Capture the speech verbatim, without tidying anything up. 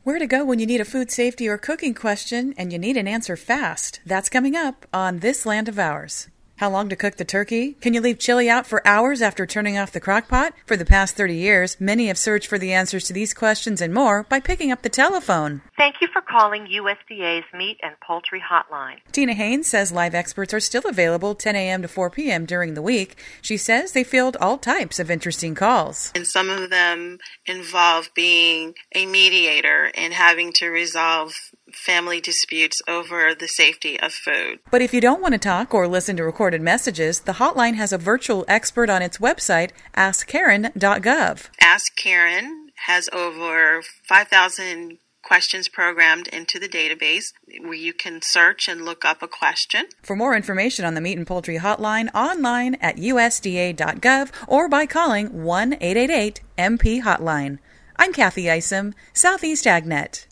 Where to go when you need a food safety or cooking question and you need an answer fast? That's coming up on This Land of Ours. How long to cook the turkey? Can you leave chili out for hours after turning off the crock pot? For the past thirty years, many have searched for the answers to these questions and more by picking up the telephone. Thank you for calling U S D A's Meat and Poultry Hotline. Tina Haynes says live experts are still available ten a.m. to four p.m. during the week. She says they field all types of interesting calls. And some of them involve being a mediator and having to resolve family disputes over the safety of food. But if you don't want to talk or listen to recorded messages, the hotline has a virtual expert on its website, ask karen dot gov. Ask Karen has over five thousand questions programmed into the database where you can search and look up a question. For more information on the Meat and Poultry Hotline, online at U S D A dot gov or by calling one eight eight eight M P Hotline. I'm Kathy Isom, Southeast AgNet.